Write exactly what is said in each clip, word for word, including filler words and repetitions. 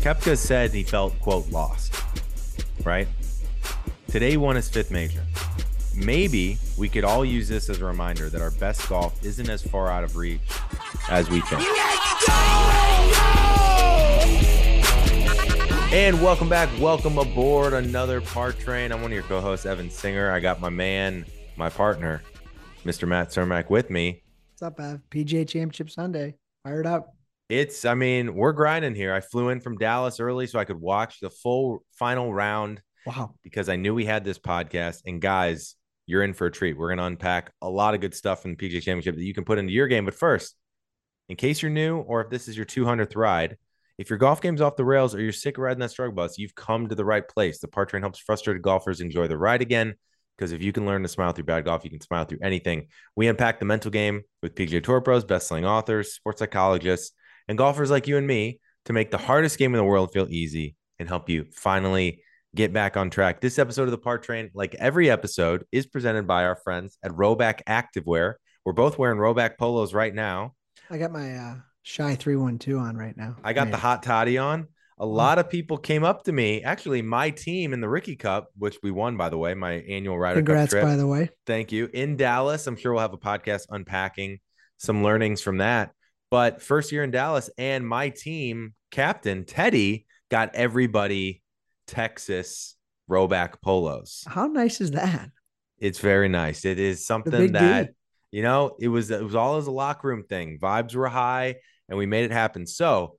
Koepka said he felt, quote, lost, right? Today he won his fifth major. Maybe we could all use this as a reminder that our best golf isn't as far out of reach as we think. Let's go! And welcome back. Welcome aboard another Part Train. I'm one of your co-hosts, Evan Singer. I got my man, my partner, Mister Matt Cermak with me. What's up, Ev? P G A Championship Sunday. Fired up. It's, I mean, we're grinding here. I flew in from Dallas early so I could watch the full final round. Wow. Because I knew we had this podcast. And guys, you're in for a treat. We're going to unpack a lot of good stuff from the P G A Championship that you can put into your game. But first, in case you're new or if this is your two hundredth ride, if your golf game's off the rails or you're sick of riding that struggle bus, you've come to the right place. The Part Train helps frustrated golfers enjoy the ride again. Because if you can learn to smile through bad golf, you can smile through anything. We unpack the mental game with P G A Tour pros, best-selling authors, sports psychologists, and golfers like you and me to make the hardest game in the world feel easy and help you finally get back on track. This episode of the Part Train, like every episode, is presented by our friends at Rhoback Activewear. We're both wearing Rhoback polos right now. I got my uh, Shy three one two on right now. I got Man. the hot toddy on. A lot of people came up to me. Actually, my team in the Ricky Cup, which we won, by the way, my annual Ryder Congrats, Cup trip. by the way. Thank you. In Dallas, I'm sure we'll have a podcast unpacking some learnings from that. But first year in Dallas, and my team captain, Teddy, got everybody Texas Rhoback polos. How nice is that? It's very nice. It is something that, D. you know, it was, it was all as a locker room thing. Vibes were high, and we made it happen. So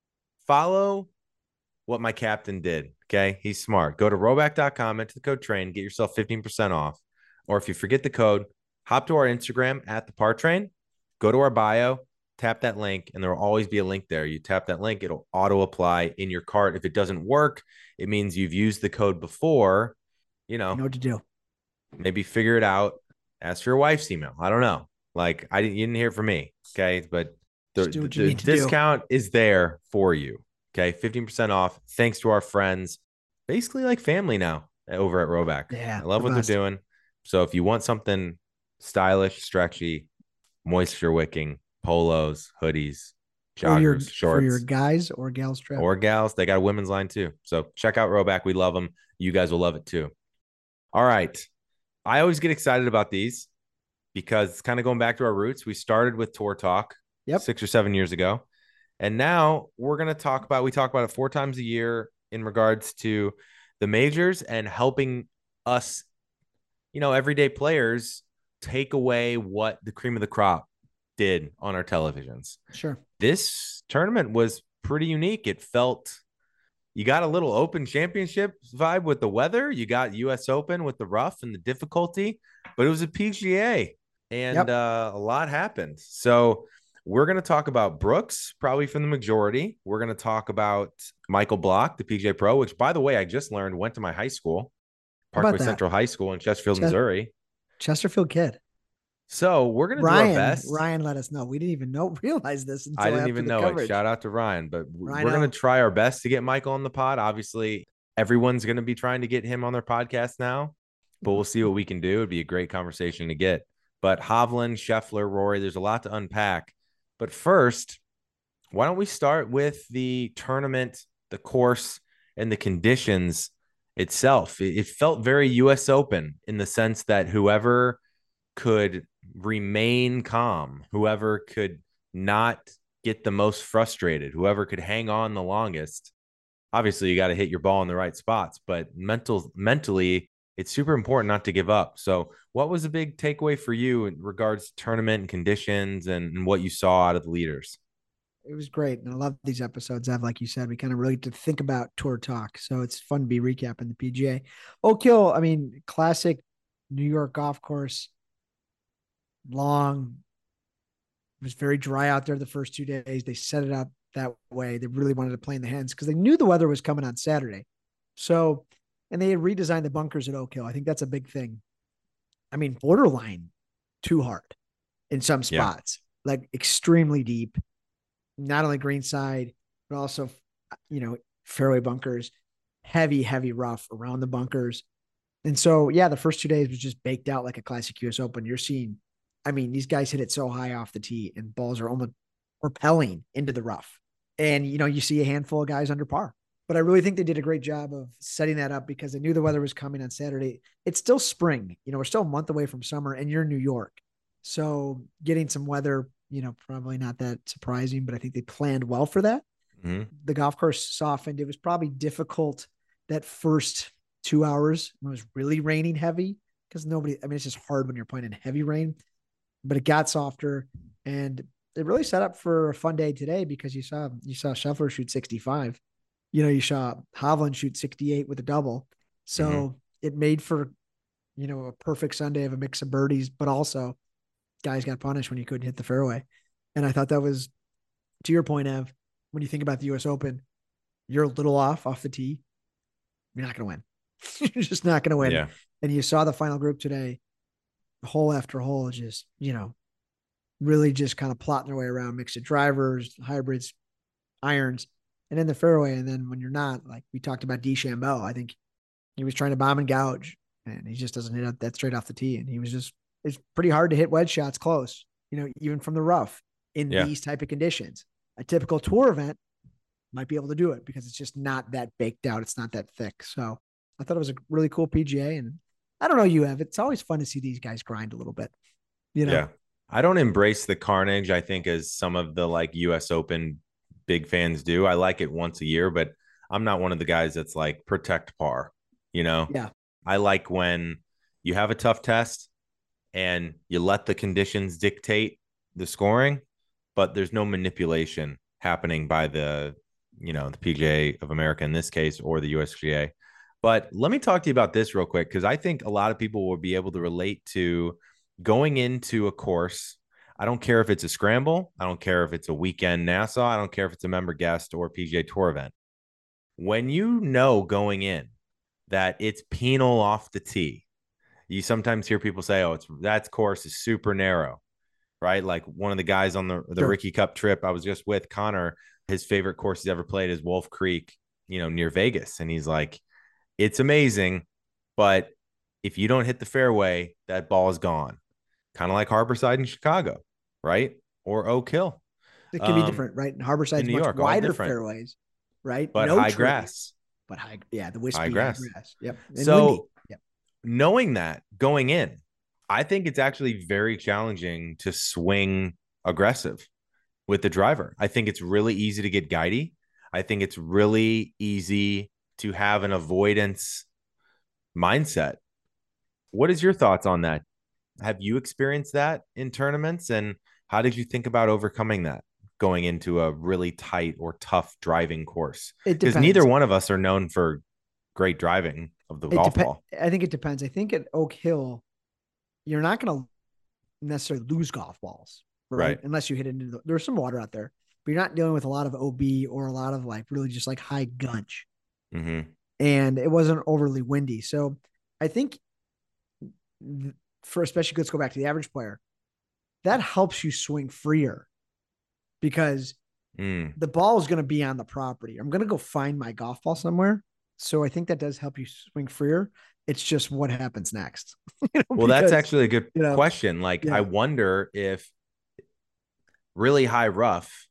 follow what my captain did. Okay. He's smart. Go to rhoback dot com, enter the code train, get yourself fifteen percent off. Or if you forget the code, hop to our Instagram at the Part Train, go to our bio, tap that link, and there will always be a link there. You tap that link, it'll auto apply in your cart. If it doesn't work, it means you've used the code before. You know, you know what to do. Maybe figure it out. Ask for your wife's email. I don't know. Like, I didn't, you didn't hear from me. Okay. But the, the, the discount do. is there for you. Okay, fifteen percent off. Thanks to our friends, basically like family now over at Rhoback. Yeah, I love the what best. they're doing. So if you want something stylish, stretchy, moisture wicking, polos, hoodies, joggers, for your, shorts, for your guys or gals trip or gals, they got a women's line too. So check out Rhoback. We love them. You guys will love it too. All right, I always get excited about these because it's kind of going back to our roots. We started with Tour Talk yep. six or seven years ago. And now we're going to talk about, we talk about it four times a year in regards to the majors and helping us, you know, everyday players take away what the cream of the crop did on our televisions. Sure. This tournament was pretty unique. It felt, you got a little Open Championship vibe with the weather. You got U S Open with the rough and the difficulty, but it was a P G A and yep. uh, a lot happened. So we're going to talk about Brooks, probably from the majority. We're going to talk about Michael Block, the P G A Pro, which, by the way, I just learned went to my high school, Parkway Central High School in Chesterfield, Ch- Missouri. Chesterfield kid. So we're going to do our best. Ryan let us know. We didn't even know realize this until I didn't after even the know coverage. it. Shout out to Ryan. But Ryan we're going to try our best to get Michael on the pod. Obviously, everyone's going to be trying to get him on their podcast now, but we'll see what we can do. It'd be a great conversation to get. But Hovland, Scheffler, Rory, there's a lot to unpack. But first, why don't we start with the tournament, the course, and the conditions itself? It felt very U S Open in the sense that whoever could remain calm, whoever could not get the most frustrated, whoever could hang on the longest. Obviously, you got to hit your ball in the right spots, but mental, mentally, it's super important not to give up. So what was a big takeaway for you in regards to tournament and conditions and, and what you saw out of the leaders? It was great. And I love these episodes. Ev, like you said, we kind of really get to think about Tour Talk. So it's fun to be recapping the P G A. Oak Hill, I mean, classic New York golf course. Long. It was very dry out there the first two days. They set it up that way. They really wanted to play in the hands because they knew the weather was coming on Saturday. So, and they had redesigned the bunkers at Oak Hill. I think that's a big thing. I mean, borderline too hard in some spots, yeah. Like extremely deep, not only greenside, but also, you know, fairway bunkers, heavy, heavy rough around the bunkers. And so, yeah, the first two days was just baked out like a classic U S Open. You're seeing, I mean, these guys hit it so high off the tee and balls are almost repelling into the rough. And, you know, you see a handful of guys under par. But I really think they did a great job of setting that up because they knew the weather was coming on Saturday. It's still spring. You know, we're still a month away from summer and you're in New York. So getting some weather, you know, probably not that surprising, but I think they planned well for that. Mm-hmm. The golf course softened. It was probably difficult that first two hours when it was really raining heavy because nobody, I mean, it's just hard when you're playing in heavy rain, but it got softer and it really set up for a fun day today because you saw, you saw Scheffler shoot sixty-five. You know, you saw Hovland shoot sixty-eight with a double. So mm-hmm. it made for, you know, a perfect Sunday of a mix of birdies, but also guys got punished when you couldn't hit the fairway. And I thought that was, to your point, Ev, when you think about the U S Open, you're a little off off the tee. You're not going to win. You're just not going to win. Yeah. And you saw the final group today, hole after hole, just, you know, really just kind of plotting their way around, mixed drivers, hybrids, irons, and in the fairway. And then when you're not, like we talked about DeChambeau, I think he was trying to bomb and gouge and he just doesn't hit that straight off the tee. And he was just, it's pretty hard to hit wedge shots close, you know, even from the rough in yeah. these type of conditions. A typical tour event might be able to do it because it's just not that baked out. It's not that thick. So I thought it was a really cool P G A. And I don't know, you have, it's always fun to see these guys grind a little bit, you know? Yeah. I don't embrace the carnage, I think, as some of the like U S Open big fans do. I like it once a year, but I'm not one of the guys that's like protect par, you know? Yeah. I like when you have a tough test and you let the conditions dictate the scoring, but there's no manipulation happening by the, you know, the P G A of America in this case, or the U S G A. But let me talk to you about this real quick, because I think a lot of people will be able to relate to going into a course. I don't care if it's a scramble. I don't care if it's a weekend Nassau. I don't care if it's a member guest or P G A Tour event. When you know going in that it's penal off the tee, you sometimes hear people say, oh, it's that course is super narrow, right? Like one of the guys on the, the sure. Ricky Cup trip I was just with, Connor, his favorite course he's ever played is Wolf Creek, you know, near Vegas. And he's like, it's amazing, but if you don't hit the fairway, that ball is gone. Kind of like Harborside in Chicago, right? Or Oak Hill. It can um, be different, right? Harborside's much York, wider fairways, right? But no high trees, grass. But high, yeah, the wispy high grass. High grass. Yep. And so windy. Yep. Knowing that going in, I think it's actually very challenging to swing aggressive with the driver. I think it's really easy to get guidey. I think it's really easy to have an avoidance mindset. What is your thoughts on that? Have you experienced that in tournaments? And how did you think about overcoming that going into a really tight or tough driving course? Because neither one of us are known for great driving of the it golf dep- ball. I think it depends. I think at Oak Hill, you're not going to necessarily lose golf balls, right? right? Unless you hit into the, there's some water out there, but you're not dealing with a lot of O B or a lot of like really just like high gunch. Mm-hmm. And it wasn't overly windy. So I think for especially, let's go back to the average player, that helps you swing freer because mm. the ball is going to be on the property. I'm going to go find my golf ball somewhere. So I think that does help you swing freer. It's just what happens next. you know, well, because, that's actually a good you know, question. Like, yeah. I wonder if really high rough,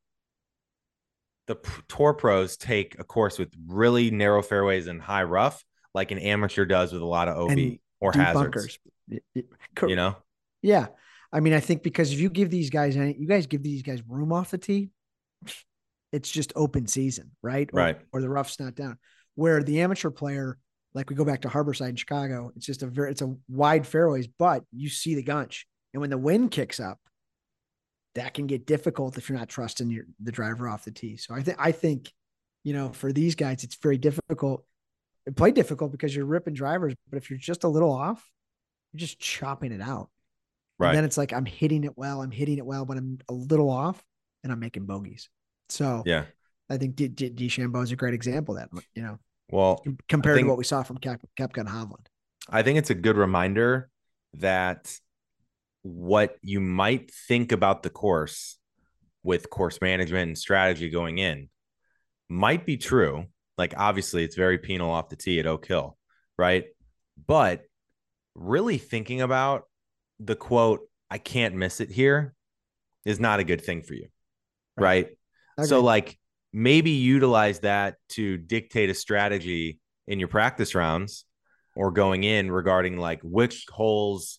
the tour pros take a course with really narrow fairways and high rough, like an amateur does with a lot of O B and or hazards. Bunkers. You know? Yeah. I mean, I think because if you give these guys any, you guys give these guys room off the tee, it's just open season, right? Or, right. Or the rough's not down. Where the amateur player, like we go back to Harborside in Chicago, it's just a very, it's a wide fairways, but you see the gunch. And when the wind kicks up, that can get difficult if you're not trusting your, the driver off the tee. So I think, I think, you know, for these guys, it's very difficult. It play difficult because you're ripping drivers, but if you're just a little off, you're just chopping it out. Right. And then it's like, I'm hitting it well, I'm hitting it well, but I'm a little off and I'm making bogeys. So yeah, I think D- D- DeChambeau is a great example of that, you know, well, compared think, to what we saw from Cap- Koepka and Hovland. I think it's a good reminder that what you might think about the course with course management and strategy going in might be true. Like, obviously it's very penal off the tee at Oak Hill, right? But really thinking about the quote, I can't miss it here, is not a good thing for you, right? right? So like maybe utilize that to dictate a strategy in your practice rounds or going in regarding like which holes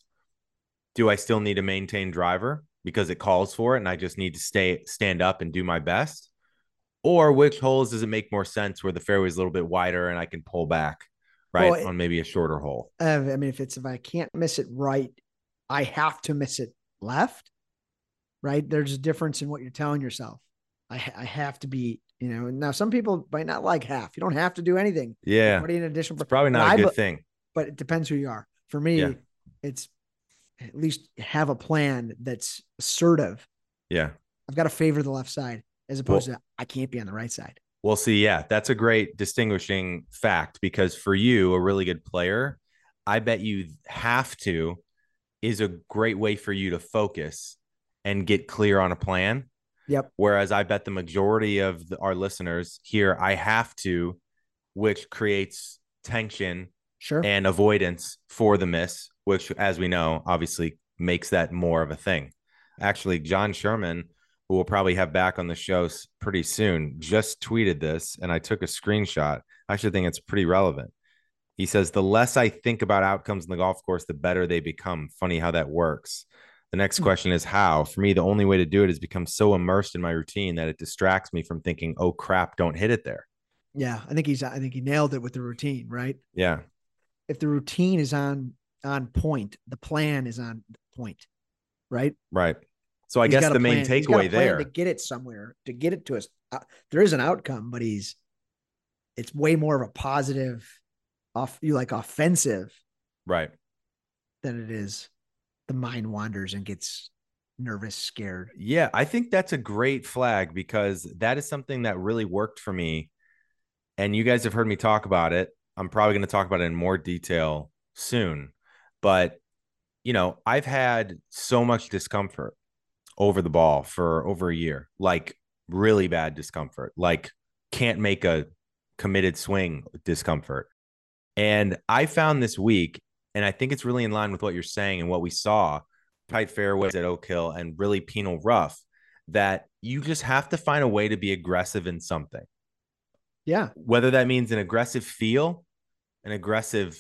do I still need to maintain driver because it calls for it and I just need to stay stand up and do my best, or which holes does it make more sense where the fairway is a little bit wider and I can pull back, right, Well, it, on maybe a shorter hole. uh, I mean, if it's if I can't miss it right, I have to miss it left, right? There's a difference in what you're telling yourself. I I have to be, you know. Now some people might not like half. You don't have to do anything. Yeah, Put in additional, it's probably not a I, good thing. But it depends who you are. For me, yeah. it's at least have a plan that's assertive. Yeah, I've got to favor the left side as opposed well, to I can't be on the right side. We'll see. Yeah, that's a great distinguishing fact because for you, a really good player, I bet you have to is a great way for you to focus and get clear on a plan. Yep. Whereas I bet the majority of the, our listeners here, I have to, which creates tension sure. and avoidance for the miss, which, as we know, obviously makes that more of a thing. Actually, John Sherman, who we'll probably have back on the show pretty soon, just tweeted this, and I took a screenshot. I actually think it's pretty relevant. He says, the less I think about outcomes in the golf course, the better they become. Funny how that works. The next question is how. For me, the only way to do it is become so immersed in my routine that it distracts me from thinking, oh, crap, don't hit it there. Yeah, I think he's, I think he nailed it with the routine, right? Yeah. If the routine is on, on point, the plan is on point, right? Right. So I he's guess the main plan. takeaway there to get it somewhere, to get it to us. Uh, there is an outcome, but he's, it's way more of a positive off you like offensive. Right. Than it is the mind wanders and gets nervous, scared. Yeah. I think that's a great flag because that is something that really worked for me. And you guys have heard me talk about it. I'm probably going to talk about it in more detail soon, but you know, I've had so much discomfort over the ball for over a year, like really bad discomfort, like can't make a committed swing discomfort. And I found this week, and I think it's really in line with what you're saying and what we saw, tight fairways at Oak Hill and really penal rough, that you just have to find a way to be aggressive in something. Yeah. Whether that means an aggressive feel, an aggressive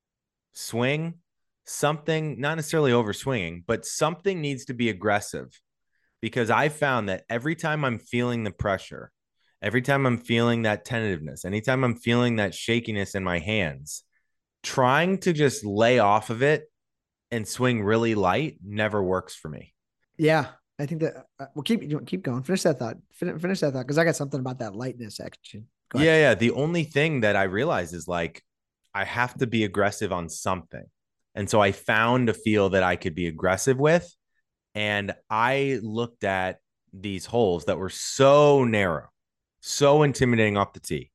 swing, something, not necessarily over swinging, but something needs to be aggressive. Because I found that every time I'm feeling the pressure, every time I'm feeling that tentativeness, anytime I'm feeling that shakiness in my hands, trying to just lay off of it and swing really light never works for me. Yeah. I think that uh, we'll keep, keep going. Finish that thought. Finish, finish that thought. Cause I got something about that lightness action. Yeah. Yeah. The only thing that I realized is like, I have to be aggressive on something. And so I found a feel that I could be aggressive with. And I looked at these holes that were so narrow, so intimidating off the tee.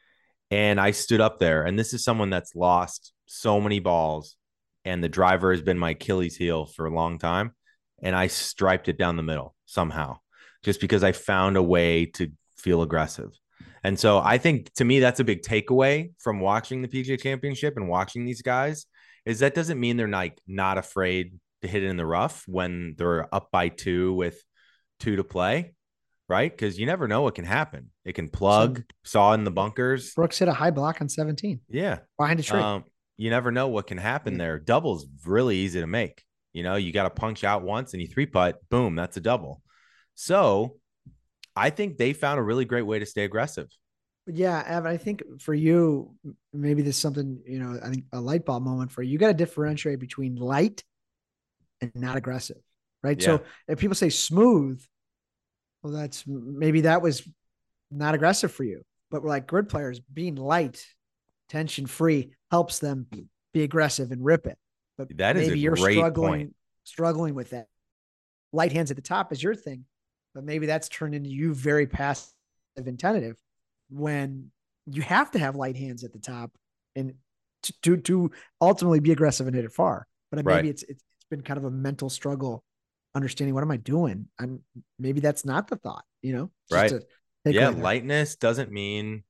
And I stood up there, and this is someone that's lost so many balls, and the driver has been my Achilles heel for a long time. And I striped it down the middle somehow, just because I found a way to feel aggressive. And so I think to me, that's a big takeaway from watching the P G A Championship and watching these guys is that doesn't mean they're like not afraid to hit it in the rough when they're up by two with two to play, right? Because you never know what can happen. It can plug, so, saw in the bunkers. Brooks hit a high block on seventeen. Yeah. Behind a tree. Um, you never know what can happen yeah. there. Double's really easy to make. You know, you got to punch out once and you three putt, boom, that's a double. So I think they found a really great way to stay aggressive. Yeah, Evan, I think for you, maybe there's something, you know, I think a light bulb moment for you. You got to differentiate between light and not aggressive, right? Yeah. So if people say smooth, well, that's maybe that was not aggressive for you, but we're like grid players being light, tension free helps them be aggressive and rip it. But that is maybe a you're great struggling, point. struggling with that. Light hands at the top is your thing, but maybe that's turned into you very passive and tentative when you have to have light hands at the top and to, to, to ultimately be aggressive and hit it far. But maybe right. it's, it's, it's been kind of a mental struggle understanding what am I doing? I'm maybe that's not the thought, you know? Right. Yeah. Lightness doesn't mean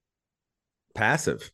passive.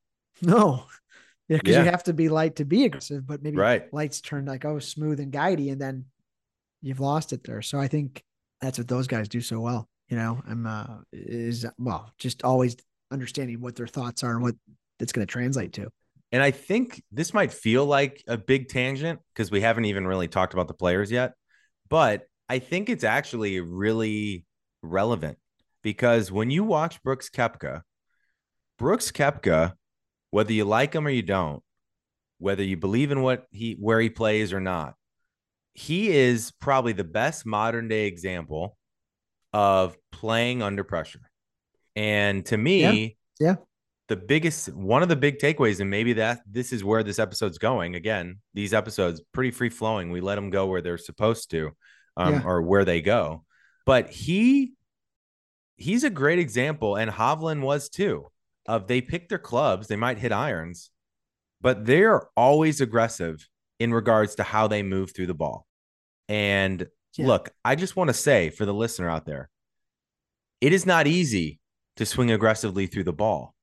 No. Yeah. Cause yeah. you have to be light to be aggressive, but maybe right. lights turn like, oh, smooth and guidey. And then you've lost it there. So I think that's what those guys do so well. You know, I'm uh is well, just always understanding what their thoughts are and what it's going to translate to. And I think this might feel like a big tangent because we haven't even really talked about the players yet, but I think it's actually really relevant because when you watch Brooks Koepka, Brooks Koepka, whether you like him or you don't, whether you believe in what he where he plays or not, he is probably the best modern day example of playing under pressure. And to Yeah. me, Yeah. the biggest one of the big takeaways, and maybe that this is where this episode's going. Again, these episodes pretty free flowing. We let them go where they're supposed to, um, Yeah. or where they go. But he he's a great example, and Hovland was too. Of they pick their clubs, they might hit irons, but they're always aggressive in regards to how they move through the ball. And Yeah. look, I just want to say for the listener out there, it is not easy to swing aggressively through the ball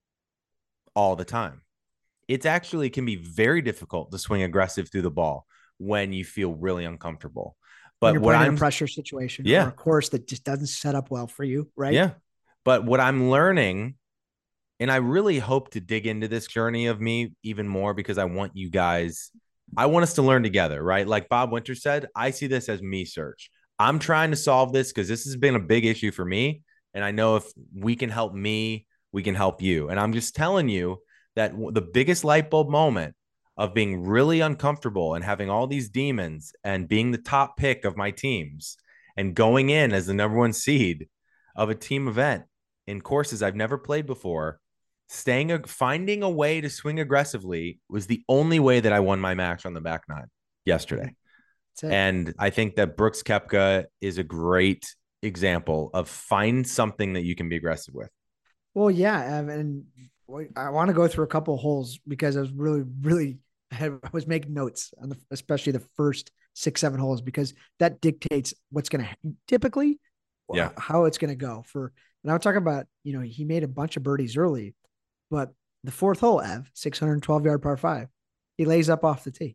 all the time. It actually can be very difficult to swing aggressive through the ball when you feel really uncomfortable. When But you're what playing in a I'm, pressure situation or yeah, a course that just doesn't set up well for you, right? yeah. But what I'm learning, and I really hope to dig into this journey of me even more because I want you guys, I want us to learn together, right? Like Bob Winter said, I see this as me search. I'm trying to solve this because this has been a big issue for me. And I know if we can help me, we can help you. And I'm just telling you that the biggest light bulb moment of being really uncomfortable and having all these demons and being the top pick of my teams and going in as the number one seed of a team event in courses I've never played before, staying, finding a way to swing aggressively was the only way that I won my match on the back nine yesterday. And I think that Brooks Koepka is a great example of find something that you can be aggressive with. Well, yeah, and I want to go through a couple of holes because I was really, really, I, had, I was making notes on the, especially the first six, seven holes because that dictates what's going to typically, yeah, how it's going to go for. And I'm talking about, you know, he made a bunch of birdies early, but the fourth hole, Ev, six hundred twelve yard par five, he lays up off the tee.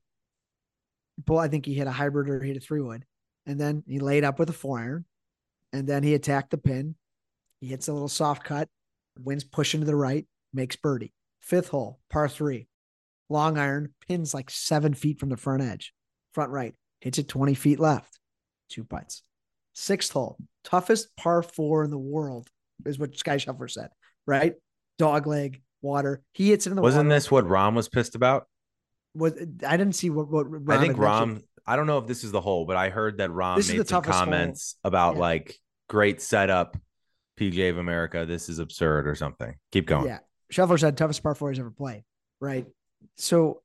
Well, I think he hit a hybrid or hit a three wood, and then he laid up with a four iron, and then he attacked the pin. He hits a little soft cut, winds pushing to the right, makes birdie. Fifth hole, par three, long iron, pins like seven feet from the front edge, front right, hits it twenty feet left, two putts. Sixth hole, toughest par four in the world is what Sky Shuffler said, right? Dog leg, water. He hits it in the Wasn't water. Wasn't this what Rahm was pissed about? Was I didn't see what, what Rahm I think Rahm, mentioned. I don't know if this is the hole, but I heard that Rahm This made some comments hole. about yeah. like great setup, P G A of America. This is absurd or something. Keep going. Yeah. Shuffler said toughest par four he's ever played. Right. So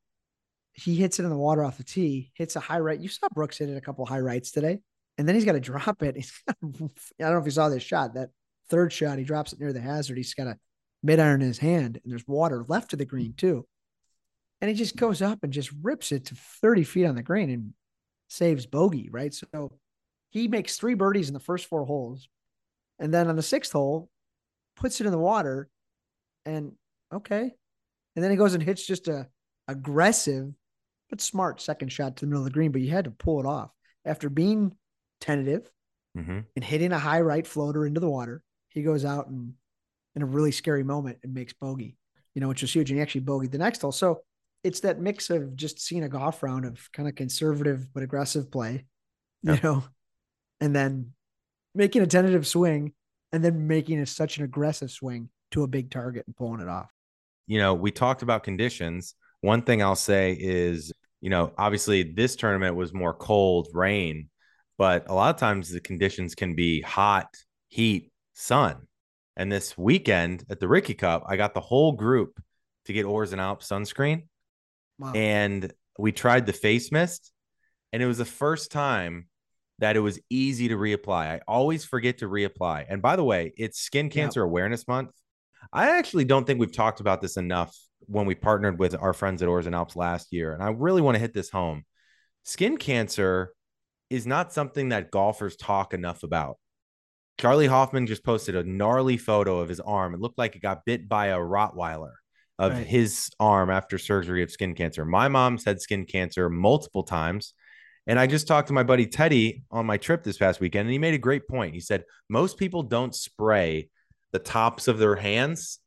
he hits it in the water off the tee, hits a high right. You saw Brooks hit it a couple high rights today. And then he's got to drop it. He's got, I don't know if you saw this shot, that third shot, he drops it near the hazard. He's got a mid iron in his hand and there's water left of the green too. And he just goes up and just rips it to thirty feet on the green and saves bogey, right? So he makes three birdies in the first four holes. And then on the sixth hole, puts it in the water and okay. And then he goes and hits just a aggressive but smart second shot to the middle of the green, but you had to pull it off. After being tentative mm-hmm. and hitting a high right floater into the water, he goes out and in a really scary moment and makes bogey, you know, which was huge. And he actually bogeyed the next hole. So it's that mix of just seeing a golf round of kind of conservative but aggressive play, you yeah. know, and then making a tentative swing and then making a, such an aggressive swing to a big target and pulling it off. You know, we talked about conditions. One thing I'll say is, you know, obviously this tournament was more cold, rain, but a lot of times the conditions can be hot, heat, sun. And this weekend at the Ricky Cup, I got the whole group to get Oars and Alps sunscreen. Wow. And we tried the face mist, and it was the first time that it was easy to reapply. I always forget to reapply. And by the way, it's Skin Cancer yep. Awareness Month. I actually don't think we've talked about this enough when we partnered with our friends at Oars and Alps last year. And I really want to hit this home. Skin cancer is not something that golfers talk enough about. Charlie Hoffman just posted a gnarly photo of his arm. It looked like it got bit by a Rottweiler of right. his arm after surgery of skin cancer. My mom's had skin cancer multiple times. And I just talked to my buddy Teddy on my trip this past weekend, and he made a great point. He said most people don't spray the tops of their hands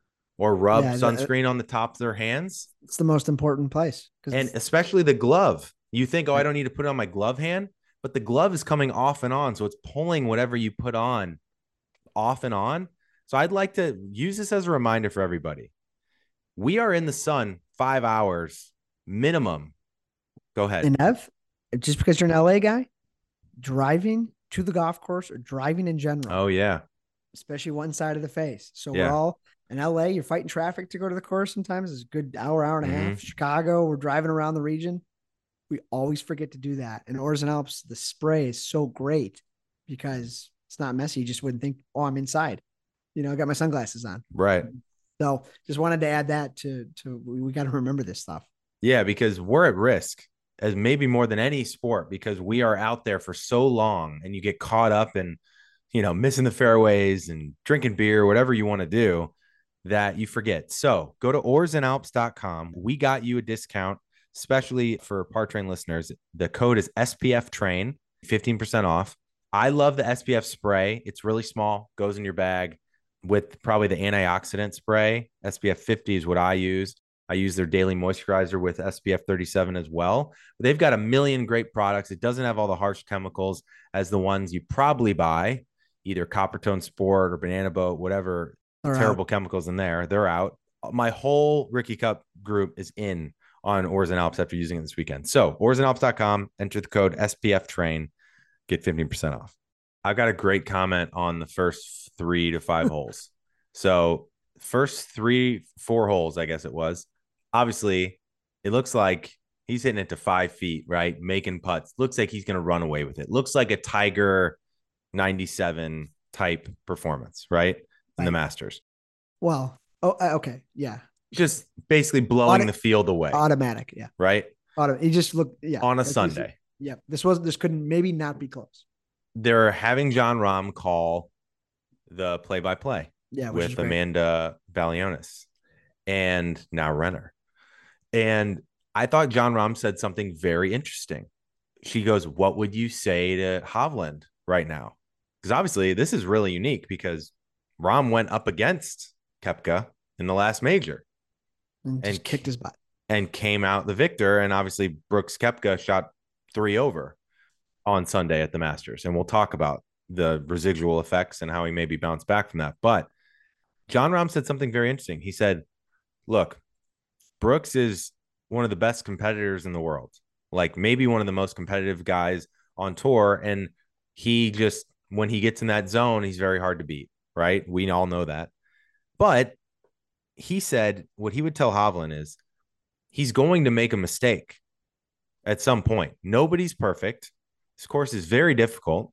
or rub Yeah, the, sunscreen on the top of their hands. it's the most important place. And especially the glove. You think, oh, I right. don't need to put it on my glove hand, but the glove is coming off and on. So it's pulling whatever you put on off and on. So I'd like to use this as a reminder for everybody. We are in the sun five hours minimum. Go ahead. And Ev, just because you're an L A guy, driving to the golf course or driving in general. Oh, yeah. Especially one side of the face. So Yeah. we're all in L A, you're fighting traffic to go to the course sometimes. It's a good hour, hour and a Mhm. half. Chicago, we're driving around the region. We always forget to do that. And Oars and Alps, the spray is so great because it's not messy. You just wouldn't think, oh, I'm inside. You know, I got my sunglasses on. Right. So just wanted to add that to, to we, we got to remember this stuff. Yeah, because we're at risk as maybe more than any sport because we are out there for so long and you get caught up in, you know, missing the fairways and drinking beer, whatever you want to do, that you forget. So go to oars and alps dot com. We got you a discount, especially for Par Train listeners. The code is S P F Train, fifteen percent off. I love the S P F spray. It's really small, goes in your bag with probably the antioxidant spray. S P F fifty is what I use. I use their daily moisturizer with S P F thirty-seven as well. But they've got a million great products. It doesn't have all the harsh chemicals as the ones you probably buy, either Coppertone Sport or Banana Boat, whatever They're terrible out. chemicals in there. They're out. My whole Ricky Cup group is in on Oars and Alps after using it this weekend. So oars and alps dot com, enter the code S P F Train, get fifteen percent off. I've got a great comment on the first three to five holes. So first three, four holes, I guess it was. Obviously, it looks like he's hitting it to five feet, right? Making putts. Looks like he's going to run away with it. Looks like a Tiger ninety-seven type performance, right? In Right. the Masters. Well, oh, uh, okay. Yeah. Just basically blowing Auto- the field away, Automatic. Yeah. right? Auto- he just looked, yeah. On a Like, this- Sunday. Yeah. This was, this couldn't maybe not be close. They're having John Rahm call the play-by-play Yeah. Which is with great. Amanda Balionis and now Renner. And I thought John Rahm said something very interesting. She goes, what would you say to Hovland right now? Because obviously this is really unique because Rahm went up against Koepka in the last major And just and kicked his butt. and came out the victor. And obviously Brooks Koepka shot three over on Sunday at the Masters. And we'll talk about the residual effects and how he maybe bounced back from that. But John Rahm said something very interesting. He said, look, Brooks is one of the best competitors in the world, like maybe one of the most competitive guys on tour. And he just, when he gets in that zone, he's very hard to beat, right? We all know that. But he said what he would tell Hovland is he's going to make a mistake at some point. Nobody's perfect. This course is very difficult.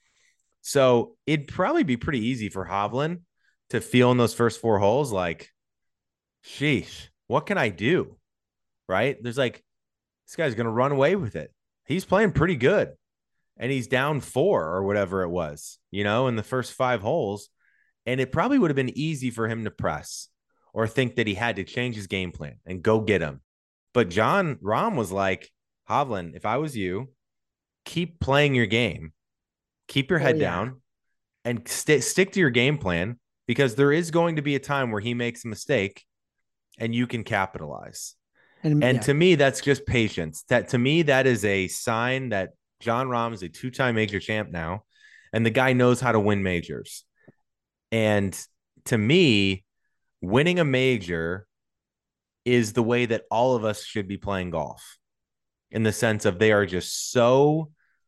So it'd probably be pretty easy for Hovland to feel in those first four holes like, sheesh, what can I do? Right? There's like, this guy's going to run away with it. He's playing pretty good. And he's down four or whatever it was, you know, in the first five holes. And it probably would have been easy for him to press or think that he had to change his game plan and go get him. But John Rahm was like, Hovland, if I was you, keep playing your game, keep your head Oh, yeah. down and st- stick to your game plan because there is going to be a time where he makes a mistake and you can capitalize. And, And yeah. to me, that's just patience. That to me, that is a sign that John Rahm is a two-time major champ now, and the guy knows how to win majors. And to me, winning a major is the way that all of us should be playing golf, in the sense of they are just so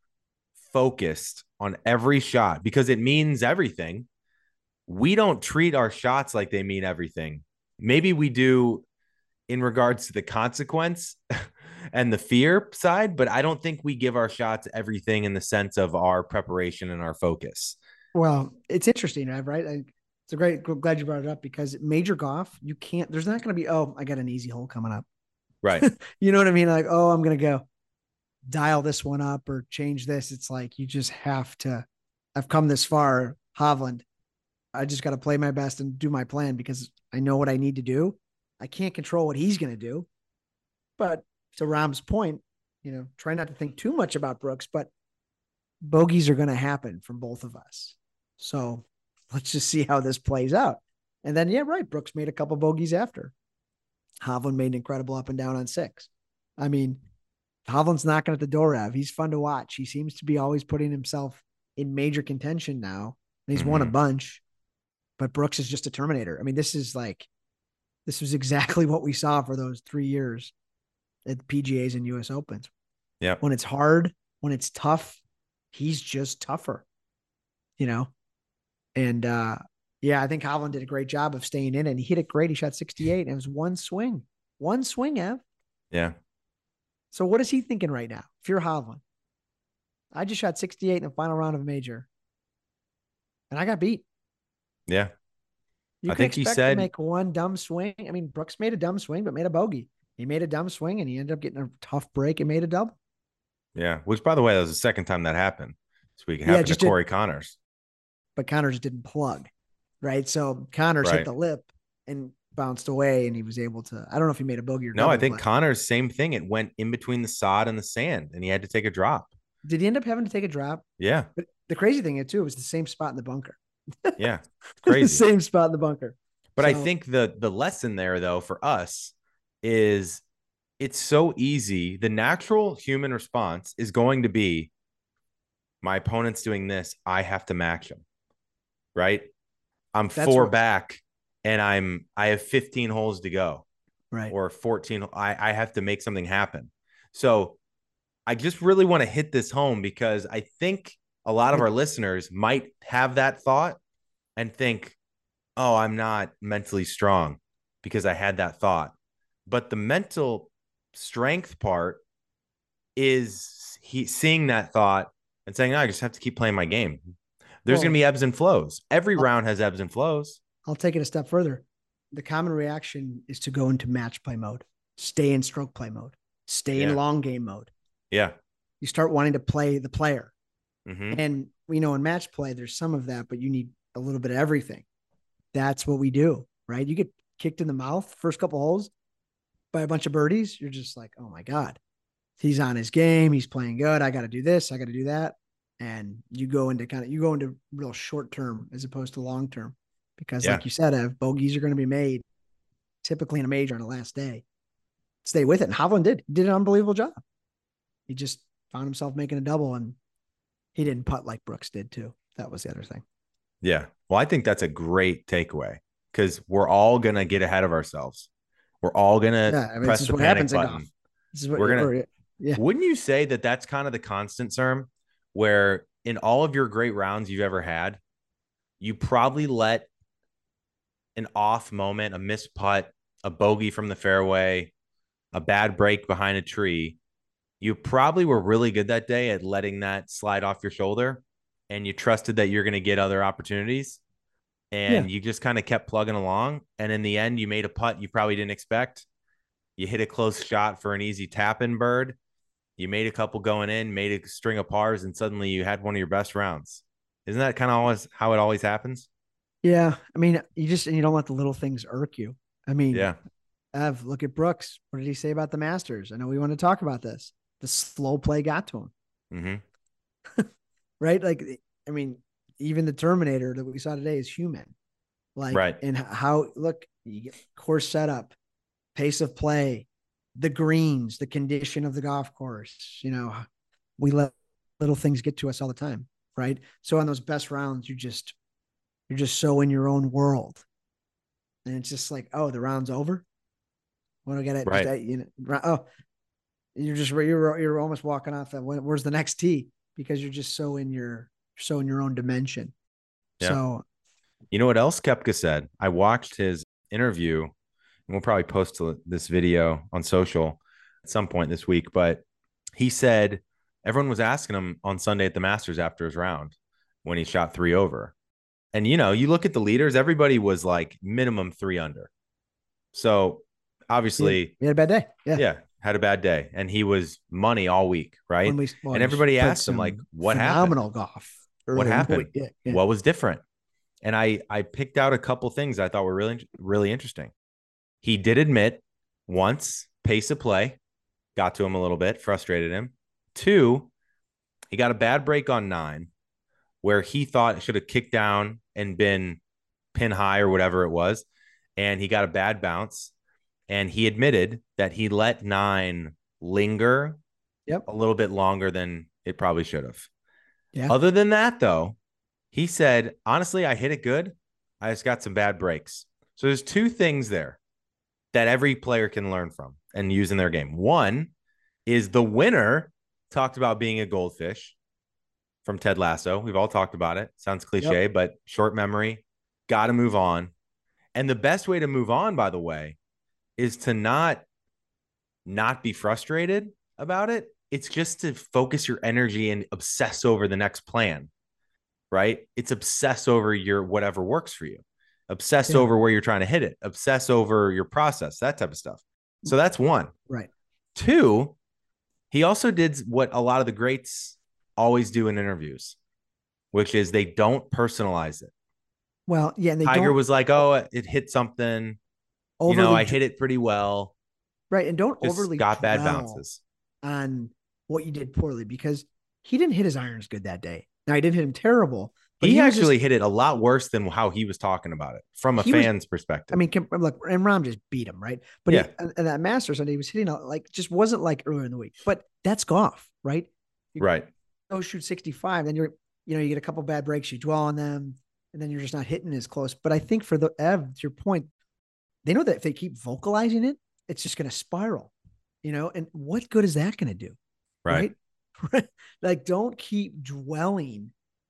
focused on every shot because it means everything. We don't treat our shots like they mean everything. Maybe we do in regards to the consequence and the fear side, but I don't think we give our shots everything in the sense of our preparation and our focus. Well, it's interesting, right? Like, it's a great, glad you brought it up because major golf, you can't, there's not going to be, oh, I got an easy hole coming up. Right. You know what I mean? Like, oh, I'm going to go dial this one up or change this. It's like, you just have to, I've come this far, Hovland. I just got to play my best and do my plan because I know what I need to do. I can't control what he's going to do. But to Rahm's point, you know, try not to think too much about Brooks, but bogeys are going to happen from both of us. So let's just see how this plays out. And then, yeah, right. Brooks made a couple bogeys after. Hovland made an incredible up and down on six. I mean, Hovland's knocking at the door, Ev. He's fun to watch. He seems to be always putting himself in major contention now. And he's mm-hmm. won a bunch, but Brooks is just a Terminator. I mean, this is like, this was exactly what we saw for those three years at the P G As and U S Opens. Yeah. When it's hard, when it's tough, he's just tougher, you know? And, uh, yeah, I think Hovland did a great job of staying in, and he hit it great. He shot sixty-eight, and it was one swing. One swing, Ev. Yeah. So what is he thinking right now? If you're Hovland, I just shot sixty-eight in the final round of a major, and I got beat. Yeah. You I can think expect he said to make one dumb swing. I mean, Brooks made a dumb swing, but made a bogey. He made a dumb swing, and he ended up getting a tough break and made a double. Yeah, which, by the way, that was the second time that happened this week. It happened yeah, to Corey did, Connors. But Connors didn't plug, right? So Connors right. hit the lip and bounced away, and he was able to – I don't know if he made a bogey or no. I think Connors, same thing. It went in between the sod and the sand, and he had to take a drop. Did he end up having to take a drop? Yeah. But the crazy thing is, too, it was the same spot in the bunker. Yeah, crazy. The same spot in the bunker. But so, I think the the lesson there, though, for us is it's so easy. The natural human response is going to be, my opponent's doing this, I have to match him, right? I'm four what, back, and I'm I have fifteen holes to go, right? Or fourteen. I I have to make something happen. So I just really want to hit this home because I think a lot of our listeners might have that thought and think, oh, I'm not mentally strong because I had that thought. But the mental strength part is he seeing that thought and saying, no, I just have to keep playing my game. There's well, going to be ebbs and flows. Every I'll, round has ebbs and flows. I'll take it a step further. The common reaction is to go into match play mode, stay in stroke play mode, stay yeah. in long game mode. Yeah. You start wanting to play the player. Mm-hmm. And, you know, in match play, there's some of that, but you need a little bit of everything. That's what we do, right? You get kicked in the mouth first couple holes by a bunch of birdies. You're just like, oh my God, he's on his game. He's playing good. I got to do this. I got to do that. And you go into kind of, you go into real short-term as opposed to long-term because yeah. like you said, Ev, bogeys are going to be made typically in a major on the last day. Stay with it. And Hovland did, he did an unbelievable job. He just found himself making a double, and he didn't putt like Brooks did too. That was the other thing. Yeah. Well, I think that's a great takeaway because we're all going to get ahead of ourselves. We're all going to yeah, I mean, press the panic button. This is what we're going to, yeah. Wouldn't you say that that's kind of the constant, Serm, where in all of your great rounds you've ever had, you probably let an off moment, a missed putt, a bogey from the fairway, a bad break behind a tree. You probably were really good that day at letting that slide off your shoulder, and you trusted that you're going to get other opportunities, and yeah. you just kind of kept plugging along. And in the end, you made a putt you probably didn't expect. You hit a close shot for an easy tap-in bird. You made a couple going in, made a string of pars, and suddenly you had one of your best rounds. Isn't that kind of always how it always happens? Yeah. I mean, you just, you don't let the little things irk you. I mean, yeah. Ev, look at Brooks. What did he say about the Masters? I know we want to talk about this. The slow play got to him. Mm-hmm. Right? Like, I mean, even the Terminator that we saw today is human. Like, right. And how, look, you get course setup, pace of play, the greens, the condition of the golf course. You know, we let little things get to us all the time. Right. So on those best rounds, you just, you're just so in your own world. And it's just like, oh, the round's over. Want to get it? Right. Just, you know, oh, you're just, you're, you're almost walking off that. Where's the next tee? Because you're just so in your, so in your own dimension. Yeah. So, you know what else Koepka said? I watched his interview, and we'll probably post this video on social at some point this week, but he said everyone was asking him on Sunday at the Masters after his round when he shot three over. And, you know, you look at the leaders, everybody was like minimum three under. So obviously he had a bad day. Yeah. Yeah. Had a bad day. And he was money all week. Right. We, well, and everybody asked him like, what phenomenal happened? golf. What happened? Yeah, yeah. What was different? And I, I picked out a couple things I thought were really, really interesting. He did admit once pace of play. got to him a little bit, frustrated him. Two, he got a bad break on nine where he thought it should have kicked down and been pin high or whatever it was. And he got a bad bounce. And he admitted that he let nine linger Yep. a little bit longer than it probably should have. Yeah. Other than that, though, he said, honestly, I hit it good. I just got some bad breaks. So there's two things there that every player can learn from and use in their game. One is the winner talked about being a goldfish from Ted Lasso. We've all talked about it. Sounds cliche, yep. But short memory, got to move on. And the best way to move on, by the way, is to not not be frustrated about it. It's just to focus your energy and obsess over the next plan, right? It's obsess over your whatever works for you. Obsess yeah. over where you're trying to hit it. Obsess over your process, that type of stuff. So that's one. Right. Two, he also did what a lot of the greats always do in interviews, which is they don't personalize it. Well, yeah. And they Tiger don't, was like, oh, it hit something. You know, I hit it pretty well. Right. And don't Just overly got bad bounces on what you did poorly, because he didn't hit his irons good that day. Now, he didn't hit him terrible. But he, he actually just, hit it a lot worse than how he was talking about it from a fan's was, perspective. I mean, look, and Rahm just beat him, right? But yeah. he, and that Masters Sunday, he was hitting out like just wasn't like earlier in the week. But that's golf, right? You right. Go shoot sixty-five, then you're, you know, you get a couple bad breaks, you dwell on them, and then you're just not hitting as close. But I think for the Ev, to your point, they know that if they keep vocalizing it, it's just going to spiral, you know. And what good is that going to do? Right. right? Like, don't keep dwelling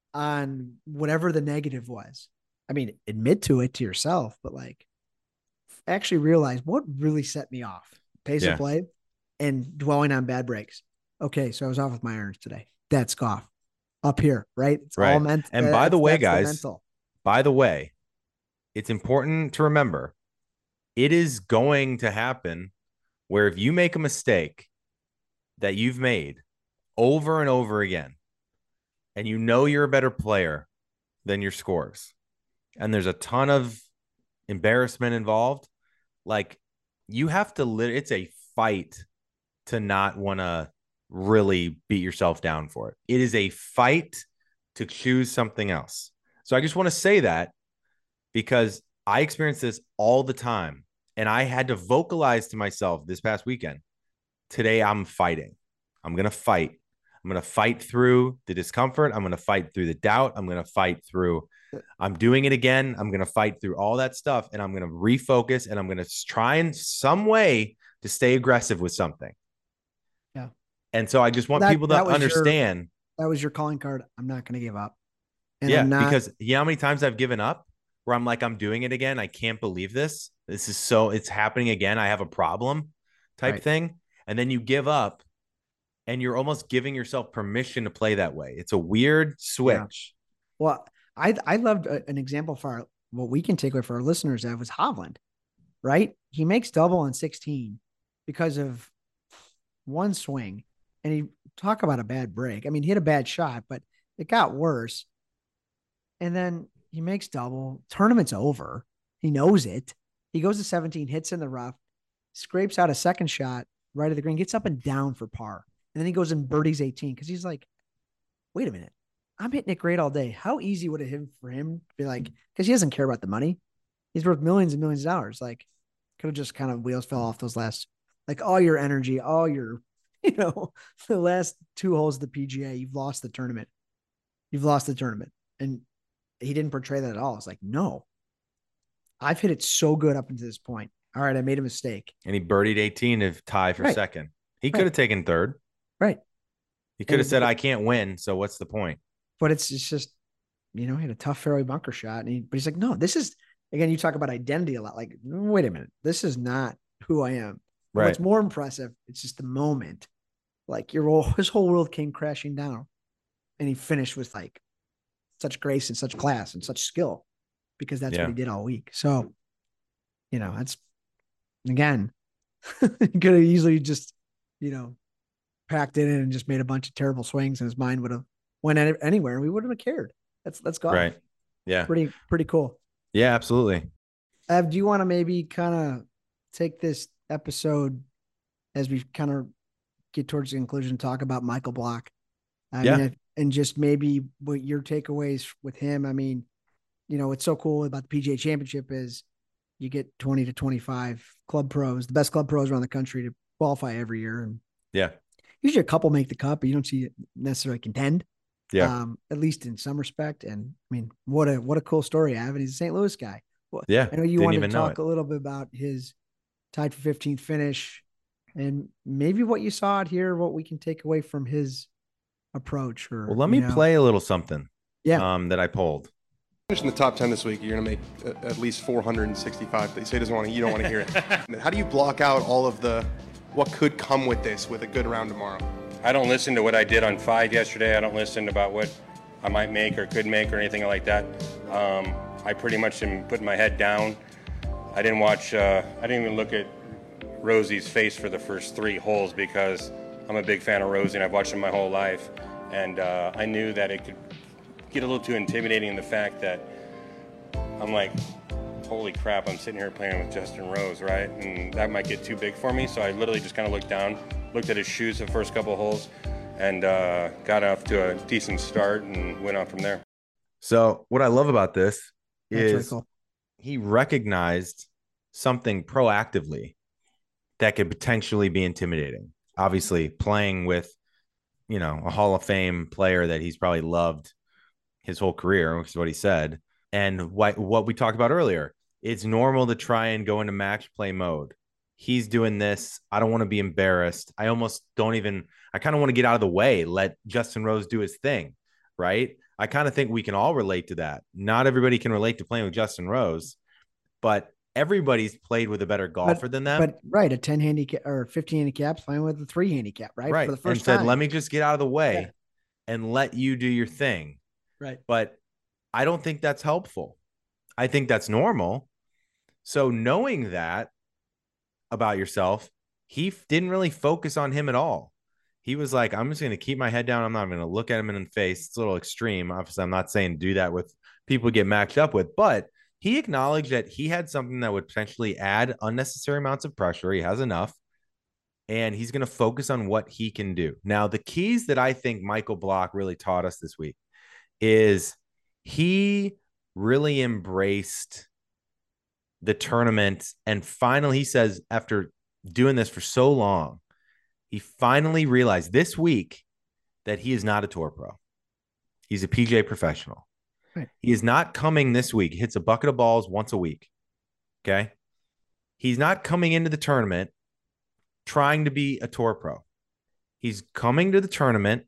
on whatever the negative was. I mean, admit to it to yourself, but like actually realize what really set me off. Pace yeah. of play and dwelling on bad breaks. Okay, so I was off with my irons today. That's golf up here, right? It's right. all meant. And by the way, guys, the by the way, it's important to remember it is going to happen where if you make a mistake that you've made over and over again, and you know you're a better player than your scores, and there's a ton of embarrassment involved, like you have to lit- it's a fight to not want to really beat yourself down for it. It is a fight to choose something else. So I just want to say that because I experience this all the time, and I had to vocalize to myself this past weekend. Today I'm fighting. I'm going to fight. I'm going to fight through the discomfort. I'm going to fight through the doubt. I'm going to fight through, I'm doing it again. I'm going to fight through all that stuff. And I'm going to refocus, and I'm going to try in some way to stay aggressive with something. Yeah. And so I just want that, people to understand. Your, that was your calling card. I'm not going to give up. And yeah. I'm not... Because you know how many times I've given up where I'm like, I'm doing it again. I can't believe this. This is so, it's happening again. I have a problem type right. thing. And then you give up. And you're almost giving yourself permission to play that way. It's a weird switch. Yeah. Well, I I loved a, an example for our, what we can take away for our listeners. That was Hovland, right? He makes double on sixteen because of one swing, and he talk about a bad break. I mean, he hit a bad shot, but it got worse. And then he makes double. Tournament's over. He knows it. He goes to seventeen, hits in the rough, scrapes out a second shot right at the green, gets up and down for par. And then he goes and birdies eighteen because he's like, wait a minute, I'm hitting it great all day. How easy would it have been for him to be like, because he doesn't care about the money. He's worth millions and millions of dollars. Like, could have just kind of wheels fell off those last, like all your energy, all your, you know, the last two holes of the P G A, you've lost the tournament. You've lost the tournament. And he didn't portray that at all. It's like, no, I've hit it so good up until this point. All right, I made a mistake. And he birdied eighteen to tie for right. second. He could have right. taken third. Right. He could have said, I can't win, so what's the point? But it's, it's just, you know, he had a tough fairway bunker shot. And he, but he's like, no, this is, again, you talk about identity a lot. Like, wait a minute, this is not who I am. Right. What's more impressive, it's just the moment. Like your whole, his whole world came crashing down. And he finished with like such grace and such class and such skill because that's yeah. what he did all week. So, you know, that's, again, could have easily just, you know, packed it in and just made a bunch of terrible swings, and his mind would have went anywhere and we wouldn't have cared. That's that's golf. Right. Yeah. Pretty, pretty cool. Yeah, absolutely. Ev, do you want to maybe kind of take this episode as we kind of get towards the conclusion, talk about Michael Block. I Yeah. mean, and just maybe what your takeaways with him. I mean, you know, what's so cool about the P G A Championship is you get twenty to twenty-five club pros, the best club pros around the country to qualify every year. And Yeah. usually a couple make the cut, but you don't see it necessarily contend. Yeah. Um, at least in some respect. And I mean, what a what a cool story, Evan. He's a Saint Louis guy. Well, Yeah. I know you Didn't wanted to even know talk it. a little bit about his tied for fifteenth finish and maybe what you saw out here, what we can take away from his approach. Or Well, let you me know, play a little something yeah. um, that I pulled. Finish in the top ten this week, you're going to make uh, at least four hundred sixty-five. They say he doesn't want to, you don't want to hear it. How do you block out all of the, what could come with this, with a good round tomorrow? I don't listen to what I did on Five yesterday. I don't listen about what I might make or could make or anything like that. Um, I pretty much am putting my head down. I didn't watch, uh, I didn't even look at Rosie's face for the first three holes because I'm a big fan of Rosie and I've watched him my whole life. And uh, I knew that it could get a little too intimidating in the fact that I'm like, holy crap, I'm sitting here playing with Justin Rose, right? And that might get too big for me. So I literally just kind of looked down, looked at his shoes the first couple of holes, and uh, got off to a decent start and went on from there. So what I love about this That's really is cool. he recognized something proactively that could potentially be intimidating. Obviously, playing with, you know, a Hall of Fame player that he's probably loved his whole career, which is what he said. And what, what we talked about earlier, it's normal to try and go into match play mode. He's doing this. I don't want to be embarrassed. I almost don't even, I kind of want to get out of the way, let Justin Rose do his thing, right? I kind of think we can all relate to that. Not everybody can relate to playing with Justin Rose, but everybody's played with a better golfer But, than them. but right, a ten handicap or fifteen handicap playing with a three handicap, right? Right. For the first and said, time. let me just get out of the way Yeah. and let you do your thing. Right. But I don't think that's helpful. I think that's normal. So knowing that about yourself, he f- didn't really focus on him at all. He was like, I'm just going to keep my head down. I'm not going to look at him in the face. It's a little extreme. Obviously, I'm not saying do that with people get matched up with, but he acknowledged that he had something that would potentially add unnecessary amounts of pressure. He has enough. And he's going to focus on what he can do. Now, the keys that I think Michael Block really taught us this week is he really embraced the tournament. And finally, he says, after doing this for so long, he finally realized this week that he is not a tour pro. He's a P G A professional. Right. He is not coming this week. He hits a bucket of balls once a week. Okay. He's not coming into the tournament trying to be a tour pro. He's coming to the tournament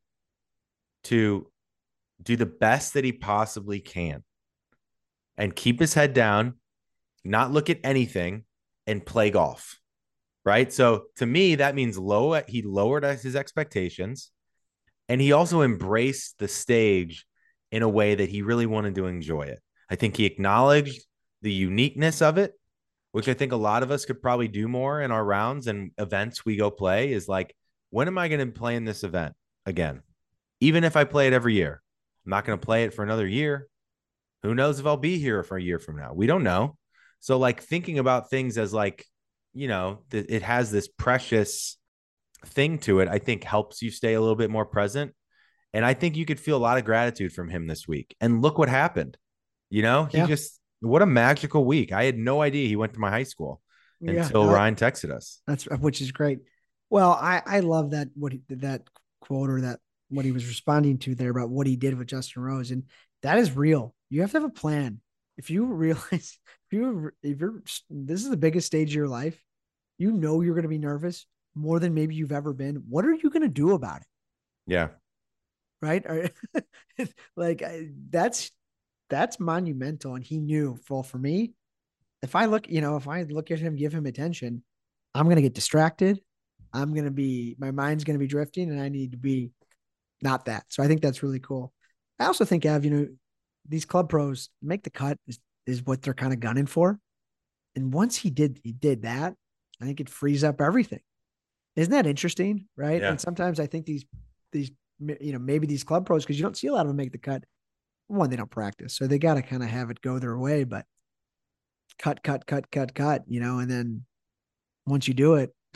to do the best that he possibly can and keep his head down, not look at anything, and play golf. Right. So to me, that means low. He lowered his expectations and he also embraced the stage in a way that he really wanted to enjoy it. I think he acknowledged the uniqueness of it, which I think a lot of us could probably do more in our rounds and events we go play is like, when am I going to play in this event again? Even if I play it every year, I'm not going to play it for another year. Who knows if I'll be here for a year from now? We don't know. So like thinking about things as like, you know, th- it has this precious thing to it, I think helps you stay a little bit more present. And I think you could feel a lot of gratitude from him this week. And look what happened. You know, he Yeah. just, what a magical week. I had no idea he went to my high school Yeah, until no, Ryan texted us. That's which is great. Well, I I love that what he, that quote or that what he was responding to there about what he did with Justin Rose, and that is real. You have to have a plan. If you realize if you if you're this is the biggest stage of your life, you know you're going to be nervous more than maybe you've ever been. What are you going to do about it? Yeah. Right? Or, like I, that's that's monumental, and he knew. Well, for me, if I look, you know, if I look at him, give him attention, I'm going to get distracted. I'm going to be, my mind's going to be drifting, and I need to be not that. So I think that's really cool. I also think, Av, you know, these club pros make the cut is, is what they're kind of gunning for. And once he did, he did that, I think it frees up everything. Isn't that interesting? Right. Yeah. And sometimes I think these, these, you know, maybe these club pros, because you don't see a lot of them make the cut. One, they don't practice. So they got to kind of have it go their way, but cut, cut, cut, cut, cut, you know, and then once you do it,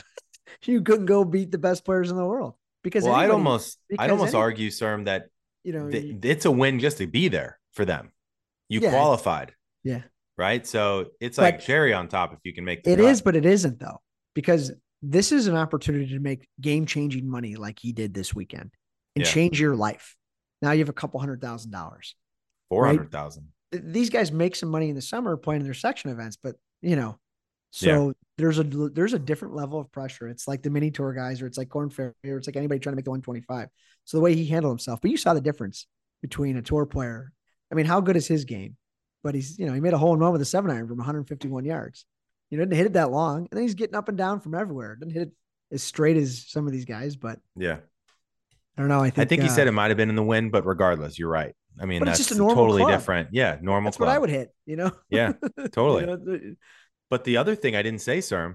you couldn't go beat the best players in the world because well, anybody, I'd almost, because I'd almost anybody, argue, Serm, that you know, th- it's a win just to be there for them. You yeah, qualified. Yeah. Right. So it's but like cherry on top if you can make the it cut. is, but it isn't though, because this is an opportunity to make game changing money like he did this weekend and Yeah. change your life. Now you have a couple hundred thousand dollars. four hundred thousand. Right? These guys make some money in the summer playing their section events, but you know, so yeah. there's a there's a different level of pressure. It's like the mini tour guys, or it's like Corn Ferry, or it's like anybody trying to make the one twenty-five. So the way he handled himself, but you saw the difference between a tour player. I mean, how good is his game? But he's, you know, he made a hole in one with a seven iron from one hundred fifty-one yards. You know, didn't hit it that long, and then he's getting up and down from everywhere. Didn't hit it as straight as some of these guys, but yeah, I don't know. I think I think he uh, said it might have been in the wind, but regardless, you're right. I mean, but that's it's just a normal totally club. different. Yeah, normal. That's club. what I would hit. You know. Yeah, totally. You know, but the other thing I didn't say, Serm,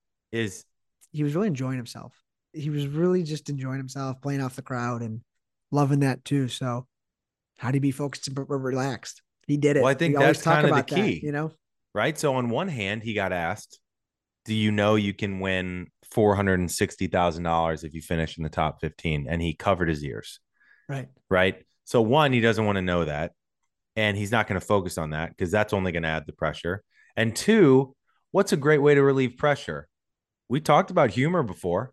is he was really enjoying himself. He was really just enjoying himself, playing off the crowd, and loving that too. So, how do you be focused and relaxed? He did it. Well, I think we that's kind of the key, that, you know? Right. So on one hand, he got asked, do you know you can win four hundred sixty thousand dollars if you finish in the top fifteen? And he covered his ears. Right. Right. So one, he doesn't want to know that. And he's not going to focus on that because that's only going to add the pressure. And two, what's a great way to relieve pressure? We talked about humor before.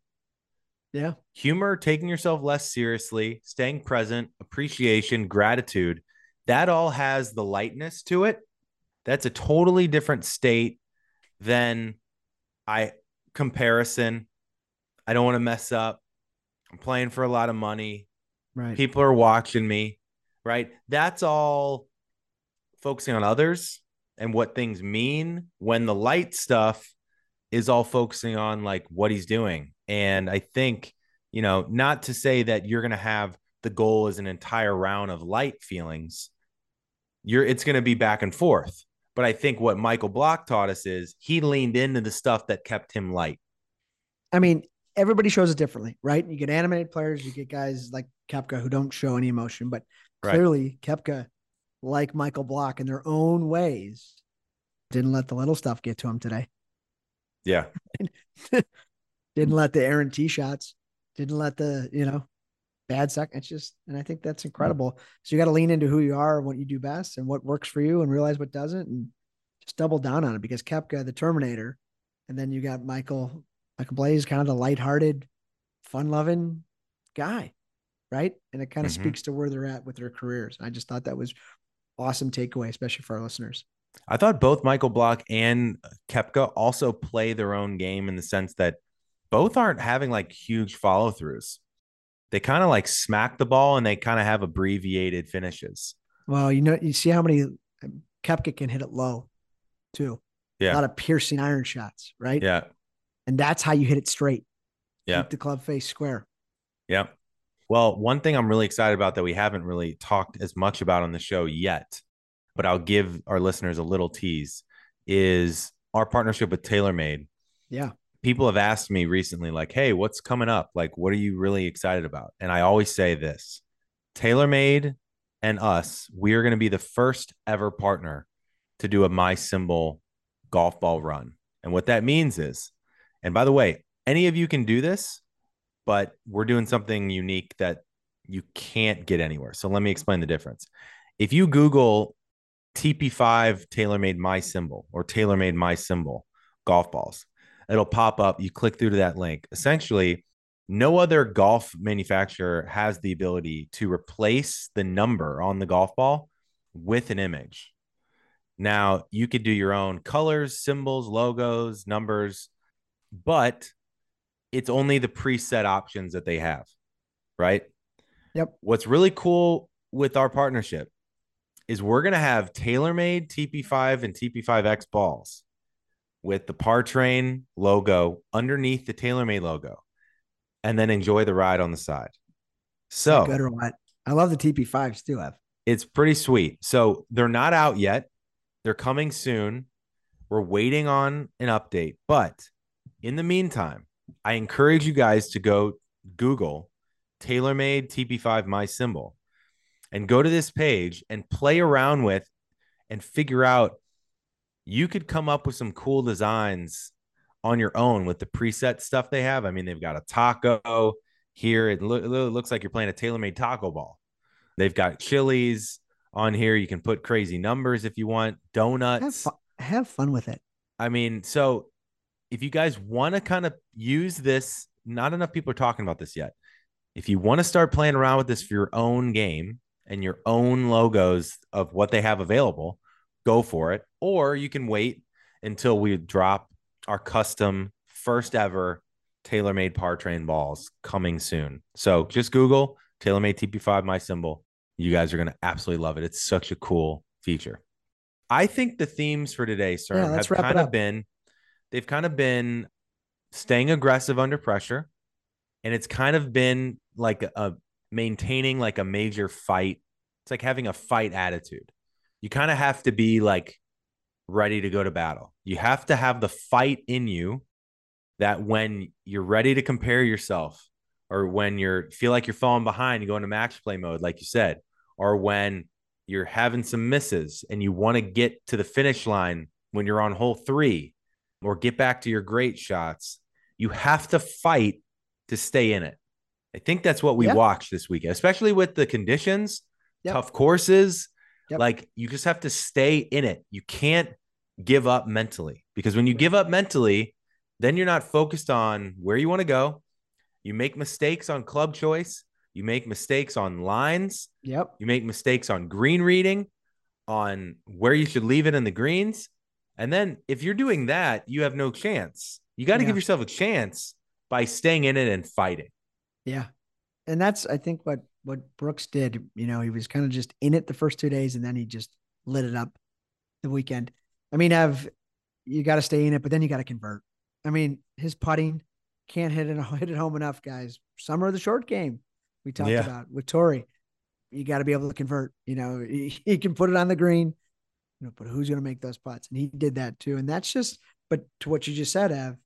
Yeah. Humor, taking yourself less seriously, staying present, appreciation, gratitude. That all has the lightness to it. That's a totally different state than I comparison. I don't want to mess up. I'm playing for a lot of money. Right. People are watching me. Right. That's all focusing on others and what things mean, when the light stuff is all focusing on like what he's doing. And I think, you know, not to say that you're going to have the goal as an entire round of light feelings. You're, it's going to be back and forth. But I think what Michael Block taught us is he leaned into the stuff that kept him light. I mean, everybody shows it differently, right? You get animated players, you get guys like Koepka who don't show any emotion, but clearly right. Koepka, like Michael Block in their own ways, didn't let the little stuff get to him today. Yeah. Didn't let the errant tee shots, didn't let the, you know, bad second. It's just, and I think that's incredible. So you got to lean into who you are, what you do best, and what works for you, and realize what doesn't, and just double down on it. Because Koepka, the Terminator, and then you got Michael, Michael Blaze, kind of the lighthearted, fun-loving guy, right? And it kind of mm-hmm. speaks to where they're at with their careers. I just thought that was awesome takeaway, especially for our listeners. I thought both Michael Block and Koepka also play their own game in the sense that both aren't having like huge follow-throughs. They kind of like smack the ball and they kind of have abbreviated finishes. Well, you know, you see how many Koepka can hit it low too. Yeah. A lot of piercing iron shots, right? Yeah. And that's how you hit it straight. Yeah. Keep the club face square. Yeah. Well, one thing I'm really excited about that we haven't really talked as much about on the show yet, but I'll give our listeners a little tease, is our partnership with TaylorMade. Yeah. People have asked me recently, like, hey, what's coming up? Like, what are you really excited about? And I always say this, TaylorMade and us, we are going to be the first ever partner to do a My Symbol golf ball run. And what that means is, and by the way, any of you can do this, but we're doing something unique that you can't get anywhere. So let me explain the difference. If you Google T P five TaylorMade My Symbol or TaylorMade My Symbol golf balls, it'll pop up. You click through to that link. Essentially, no other golf manufacturer has the ability to replace the number on the golf ball with an image. Now, you could do your own colors, symbols, logos, numbers, but it's only the preset options that they have, right? Yep. What's really cool with our partnership is we're going to have TaylorMade T P five and T P five X balls with the Par Train logo underneath the TaylorMade logo, and then enjoy the ride on the side. So good or what? I love the T P fives too, Ev. It's pretty sweet. So they're not out yet. They're coming soon. We're waiting on an update. But in the meantime, I encourage you guys to go Google TaylorMade T P five My Symbol and go to this page and play around with and figure out. You could come up with some cool designs on your own with the preset stuff they have. I mean, they've got a taco here. It, lo- it looks like you're playing a tailor-made taco ball. They've got chilies on here. You can put crazy numbers if you want, donuts. Have fun, have fun with it. I mean, so if you guys want to kind of use this, not enough people are talking about this yet. If you want to start playing around with this for your own game and your own logos of what they have available, go for it. Or you can wait until we drop our custom first ever TaylorMade Par Train balls coming soon. So just Google TaylorMade T P five, my symbol. You guys are going to absolutely love it. It's such a cool feature. I think the themes for today, sir, Yeah, have kind of been, they've kind of been staying aggressive under pressure. And it's kind of been like a, a maintaining like a major fight. It's like having a fight attitude. You kind of have to be like ready to go to battle. You have to have the fight in you that when you're ready to compare yourself, or when you're feel like you're falling behind, you go into match play mode, like you said, or when you're having some misses and you want to get to the finish line when you're on hole three, or get back to your great shots, you have to fight to stay in it. I think that's what we yeah. watched this weekend, especially with the conditions, yep. tough courses. Yep. Like you just have to stay in it. You can't give up mentally, because when you give up mentally, then you're not focused on where you want to go. You make mistakes on club choice. You make mistakes on lines. Yep. You make mistakes on green reading, on where you should leave it in the greens. And then if you're doing that, you have no chance. You got to yeah. give yourself a chance by staying in it and fighting. Yeah. And that's, I think what, what Brooks did, you know, he was kind of just in it the first two days and then he just lit it up the weekend. I mean, have you got to stay in it, but then you got to convert. I mean, his putting can't hit it, hit it home enough, guys. Summer of the short game we talked yeah. about with Torrey. You got to be able to convert, you know, he, he can put it on the green, you know, but who's going to make those putts? And he did that too. And that's just, but to what you just said, Ev,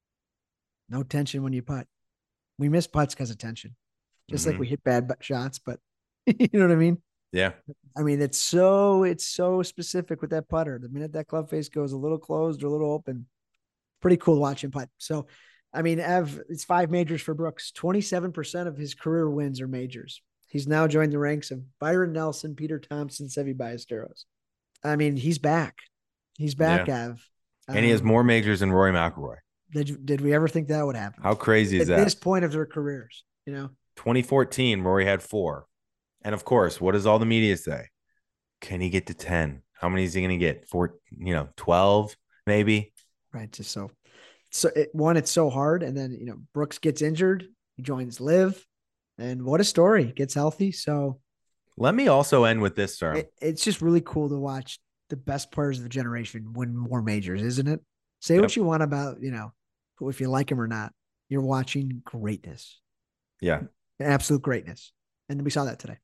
no tension when you putt. We miss putts because of tension, just mm-hmm. like we hit bad shots, but you know what I mean? Yeah. I mean, it's so, it's so specific with that putter. The minute that club face goes a little closed or a little open, pretty cool to watch him putt. So, I mean, Ev, it's five majors for Brooks. twenty-seven percent of his career wins are majors. He's now joined the ranks of Byron Nelson, Peter Thompson, Seve Ballesteros. I mean, he's back. He's back, yeah. Ev. And um, he has more majors than Rory McIlroy. Did, did we ever think that would happen? How crazy is At that? At this point of their careers, you know? twenty fourteen, Rory had four. And of course, what does all the media say? Can he get to ten? How many is he going to get? Four, you know, twelve, maybe? Right. Just so, so it, one, it's so hard. And then, you know, Brooks gets injured. He joins Liv. And what a story. Gets healthy. So let me also end with this, sir. It, it's just really cool to watch the best players of the generation win more majors, isn't it? Say yep. what you want about, you know, if you like him or not. You're watching greatness. Yeah. Absolute greatness. And we saw that today.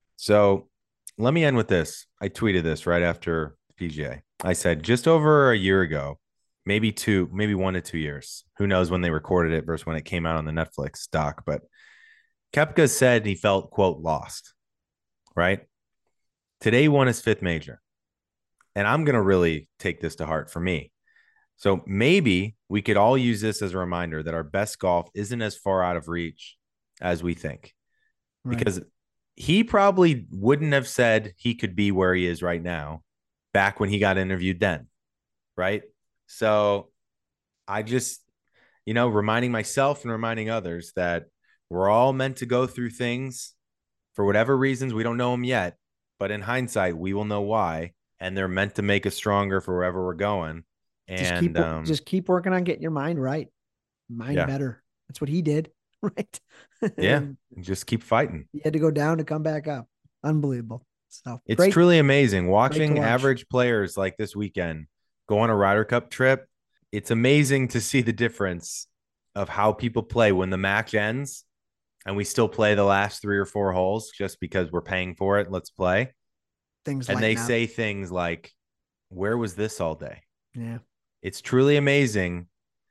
So let me end with this. I tweeted this right after the P G A. I said just over a year ago, maybe two, maybe one to two years. Who knows when they recorded it versus when it came out on the Netflix doc. But Koepka said he felt, quote, lost, right? Today he won his fifth major. And I'm going to really take this to heart for me. So maybe we could all use this as a reminder that our best golf isn't as far out of reach as we think. Right. Because he probably wouldn't have said he could be where he is right now back when he got interviewed then, right? So I just, you know, reminding myself and reminding others that we're all meant to go through things for whatever reasons. We don't know them yet, but in hindsight, we will know why. And they're meant to make us stronger for wherever we're going. And just keep, um, just keep working on getting your mind right. Mind yeah. better. That's what he did. Right. Yeah. Just keep fighting. He had to go down to come back up. Unbelievable. So it's great, truly amazing watching watch. average players like this weekend go on a Ryder Cup trip. It's amazing to see the difference of how people play when the match ends and we still play the last three or four holes just because we're paying for it. Let's play. Things and they up. say things like, where was this all day? Yeah. It's truly amazing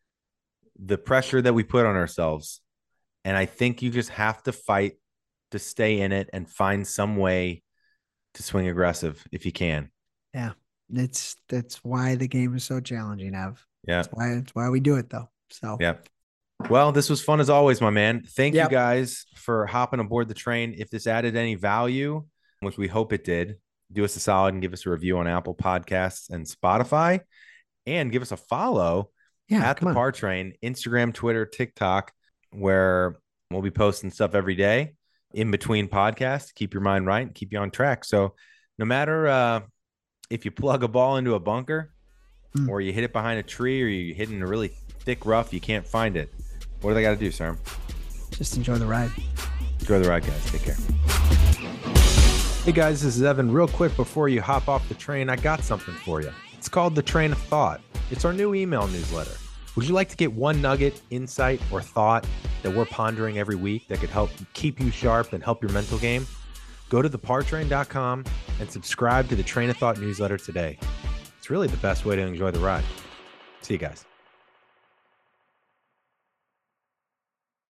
the pressure that we put on ourselves. And I think you just have to fight to stay in it and find some way to swing aggressive if you can. Yeah. It's, that's why the game is so challenging, Ev. Yeah. That's why, that's why we do it though. So, yeah. Well, this was fun as always, my man. Thank Yep. you guys for hopping aboard the train. If this added any value, which we hope it did, do us a solid and give us a review on Apple Podcasts and Spotify, and give us a follow yeah, at the come on. Par Train, Instagram, Twitter, TikTok, where we'll be posting stuff every day in between podcasts. Keep your mind right and keep you on track. So no matter uh, if you plug a ball into a bunker Mm. or you hit it behind a tree or you hit it in a really thick rough, you can't find it. What do they got to do, sir? Just enjoy the ride. Enjoy the ride, guys. Take care. Hey, guys, this is Evan. Real quick before you hop off the train, I got something for you. It's called The Train of Thought. It's our new email newsletter. Would you like to get one nugget, insight, or thought that we're pondering every week that could help keep you sharp and help your mental game? Go to the par train dot com and subscribe to the Train of Thought newsletter today. It's really the best way to enjoy the ride. See you guys.